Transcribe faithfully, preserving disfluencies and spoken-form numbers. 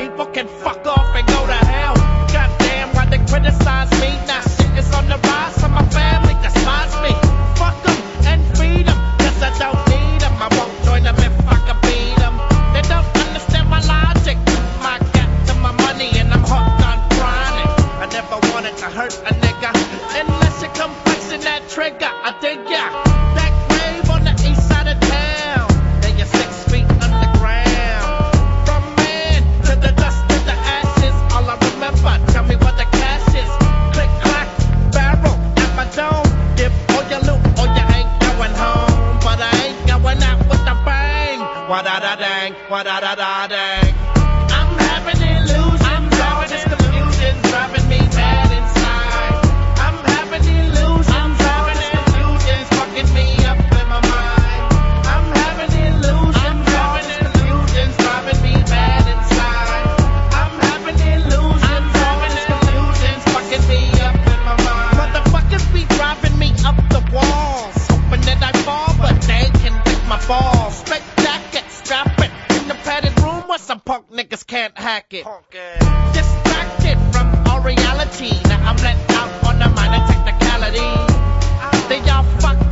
people can fuck off and go to hell. Goddamn, why they criticize me? Now shit is on the rise, so my family despise me. Fuck them and feed them, cause I don't need them. I won't join them if I can beat them. They don't understand my logic. I got to my money and I'm hooked on grinding. I never wanted to hurt a nigga unless you come flexing that trigger. I dig ya. That grave on the east side of town. Then you're six feet underground. From man to the dust to the ashes. All I remember, tell me what the cash is. Click clack, barrel at my dome. Give all your loot or you ain't going home. But I ain't going out with a bang. Wa da da dang, wa da da da dang. I'm having illusions. I'm having this confusion driving me mad inside. I'm having illusions. I'm having illusions fucking me up in my mind. I'm having illusions. I'm having illusions driving me mad inside. I'm having illusions. I'm having illusions fucking me up in my mind. Motherfuckers be driving me up the walls, hoping that I fall, but they can lick my balls. Straight jacket, strap it in the padded room where some punk niggas can't hack it. Distracted from all reality, now I'm let out on a minor technicality. They all fuck